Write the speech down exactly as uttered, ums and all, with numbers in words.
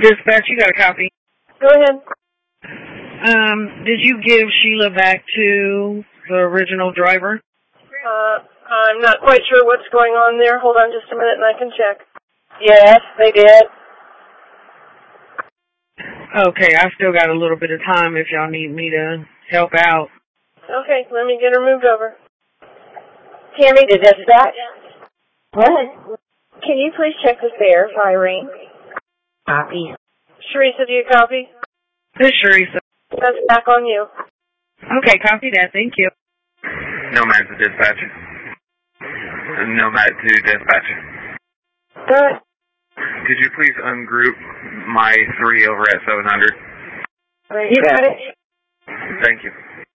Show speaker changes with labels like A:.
A: Dispatch, you got a copy?
B: Go ahead.
A: Um, did you give Sheila back to the original driver?
B: Uh, I'm not quite sure what's going on there. Hold on just a minute and I can check.
C: Yes, they did.
A: Okay, I still got a little bit of time if y'all need me to help out.
B: Okay, let me get her moved over.
C: Tammy, did dispatch?
D: What? Can you please check the fare for Irene?
C: Copy.
B: Sharisa, do you copy?
A: This is Sharisa.
B: That's back on you.
A: Okay, copy that. Thank you.
E: Nomad to dispatch. Nomad to dispatch.
B: Good.
E: Could you please ungroup my three over at seven hundred?
D: You got it.
E: Thank you.